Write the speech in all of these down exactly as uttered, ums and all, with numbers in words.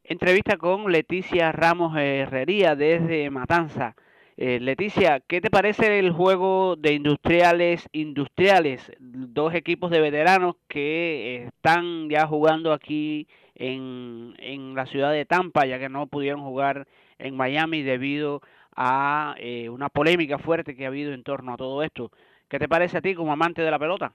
Entrevista con Leticia Ramos Herrería desde Matanza. Eh, Leticia, ¿qué te parece el juego de Industriales Industriales? Dos equipos de veteranos que están ya jugando aquí en, en la ciudad de Tampa, ya que no pudieron jugar en Miami debido a eh, una polémica fuerte que ha habido en torno a todo esto. ¿Qué te parece a ti como amante de la pelota?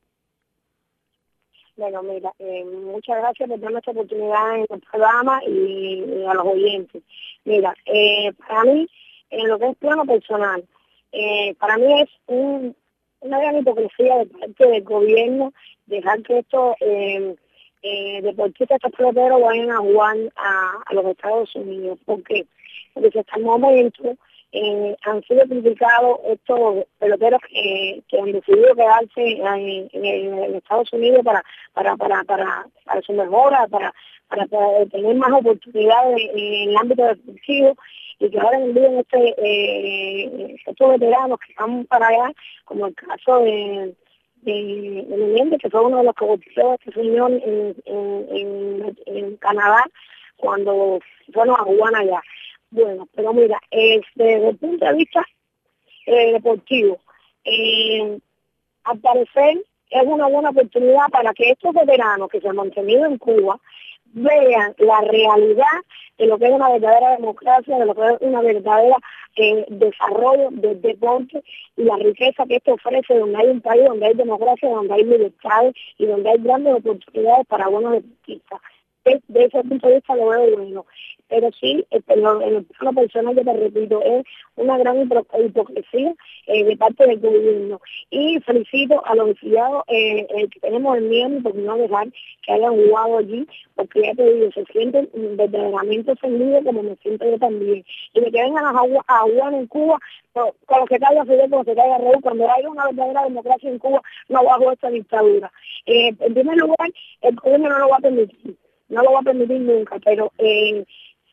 Bueno, mira, eh, muchas gracias por darme esta oportunidad en el programa y, y a los oyentes. Mira, eh, para mí, en lo que es plano personal, eh, para mí es un, una gran hipocresía de parte del gobierno dejar que estos eh, eh, deportistas, estos peloteros vayan a jugar a, a los Estados Unidos. ¿Por qué? Porque hasta el momento eh, han sido criticados estos peloteros que, que han decidido quedarse en, en, en Estados Unidos para para para para, para su mejora, para, para para tener más oportunidades en el ámbito deportivo y que ahora envíen este eh, estos veteranos que van para allá, como el caso de de, de Menéndez, que fue uno de los que bautizó a este señor en, en, en, en Canadá cuando fueron a jugar allá. Bueno, pero mira, este, desde el punto de vista eh, deportivo, eh, al parecer es una buena oportunidad para que estos veteranos que se han mantenido en Cuba vean la realidad de lo que es una verdadera democracia, de lo que es una verdadera eh, desarrollo del deporte y la riqueza que esto ofrece, donde hay un país donde hay democracia, donde hay libertades y donde hay grandes oportunidades para buenos deportistas. De, de ese punto de vista lo veo bueno. Pero sí, este, lo, en el plano personal, que te repito, es una gran hipocresía eh, de parte del gobierno. Y felicito a los exiliados eh, eh, que tenemos en Miami por no dejar que hayan jugado allí, porque ya te digo, se sienten verdaderamente ofendidos como me siento yo también. Y de que vengan a, jugar, a jugar en Cuba, con, con lo que caiga Fidel, con lo que caiga Raúl, cuando haya una verdadera democracia en Cuba, no bajo esta dictadura. Eh, en primer lugar, el gobierno no lo va a permitir, no lo va a permitir nunca, pero eh,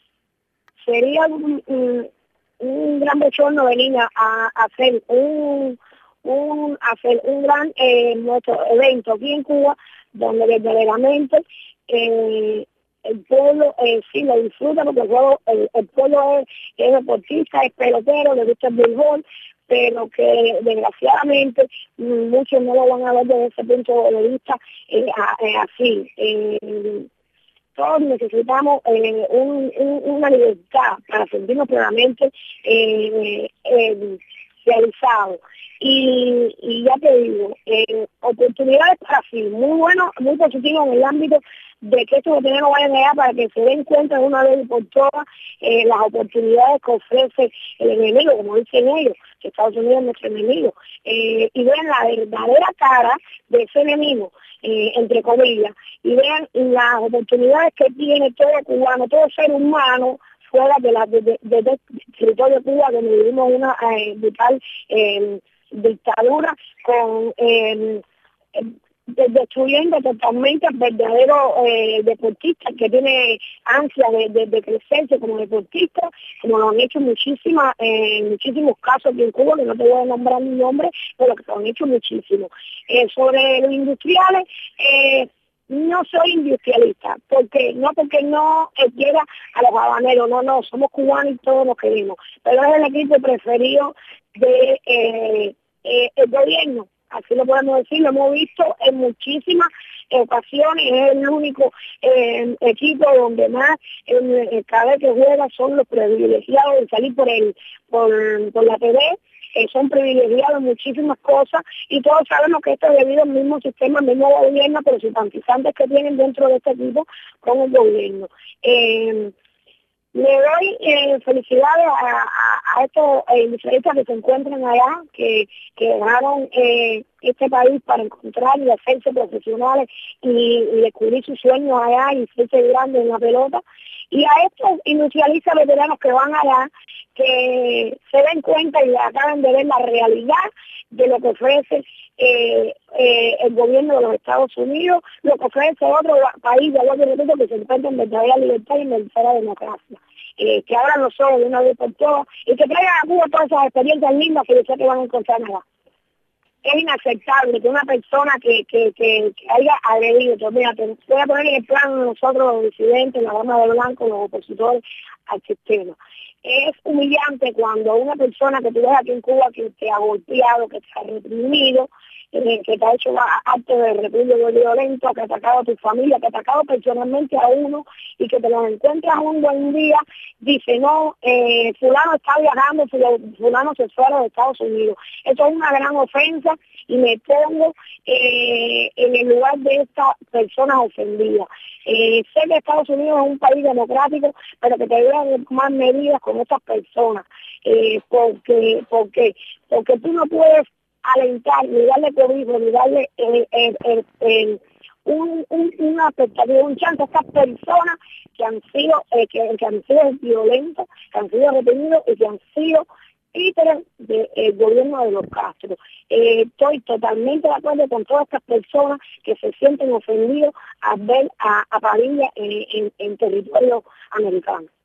sería un, un, un gran bochorno venir a, a hacer un, un hacer un gran eh, nuestro evento aquí en Cuba, donde verdaderamente eh, el pueblo eh, sí lo disfruta, porque el, pueblo, el, el pueblo es, es deportista, es pelotero, le gusta el béisbol, pero que desgraciadamente muchos no lo van a ver desde ese punto de vista eh, a, eh, así. Eh, todos necesitamos eh, un, un, una libertad para sentirnos plenamente eh, eh, realizados. Y, y ya te digo, eh, oportunidades para sí, muy bueno, muy positivo en el ámbito de que estos veteranos vayan allá para que se den cuenta de una vez por todas eh, las oportunidades que ofrece el enemigo, como dicen ellos, que Estados Unidos es nuestro enemigo, eh, y vean la verdadera cara de ese enemigo, eh, entre comillas, y vean las oportunidades que tiene todo cubano, todo ser humano fuera de la de, de, de, de territorio de Cuba, donde vivimos una eh, brutal eh, dictadura con eh, destruyendo totalmente al verdadero eh, deportista que tiene ansia de, de, de crecerse como deportista, como lo han hecho muchísimas, eh, muchísimos casos aquí en Cuba, que no te voy a nombrar mi nombre, pero que lo han hecho muchísimo. Eh, sobre los industriales, eh, no soy industrialista, porque no porque no eh, quiera a los habaneros, no, no, somos cubanos y todos nos queremos, pero es el equipo preferido de eh, eh, el gobierno, así lo podemos decir, lo hemos visto en muchísimas ocasiones, es el único eh, equipo donde más eh, cada vez que juega son los privilegiados de salir por el por, por la T V, eh, son privilegiados en muchísimas cosas y todos sabemos que esto es debido al mismo sistema, al mismo gobierno, pero simpatizantes que tienen dentro de este equipo con el gobierno. Eh, Le doy eh, felicidades a, a, a estos eh, industrialistas que se encuentran allá, que, que dejaron eh, este país para encontrar y hacerse profesionales y, y descubrir sus sueños allá y hacerse grandes en la pelota. Y a estos industrialistas veteranos que van allá, que se den cuenta y acaban de ver la realidad de lo que ofrece eh, eh, el gobierno de los Estados Unidos, lo que ofrece otro país de otro repito, que se encuentra en verdadera libertad y en verdadera democracia. Eh, que abran los ojos de una vez por todas y que traigan a Cuba todas esas experiencias lindas que yo sé que van a encontrar allá. es inaceptable que una persona que, que, que, que haya agredido, pues mira, te voy a poner en el plano de nosotros los disidentes, la dama de blanco, los opositores al sistema. Es humillante cuando una persona que tú ves aquí en Cuba que te ha golpeado, que te ha reprimido, eh, que te ha hecho actos de repudio violento, que ha atacado a tu familia, que ha atacado personalmente a uno y que te lo encuentras un buen día, dice, no, eh, fulano está viajando, fulano se fue a los Estados Unidos. Eso es una gran ofensa y me pongo eh, en el lugar de estas personas ofendidas. Eh, sé que Estados Unidos es un país democrático, pero que te deben tomar medidas con estas personas, eh, porque, porque, porque tú no puedes alentar, ni darle cobijo, ni darle eh, eh, eh, eh, un, un, una expectativa, un chance a estas personas que han sido, eh, que, que han sido violentos, que han sido retenidos y que han sido títeres del gobierno de los Castro. Eh, estoy totalmente de acuerdo con todas estas personas que se sienten ofendidos al ver a, a Padilla en, en, en territorio americano.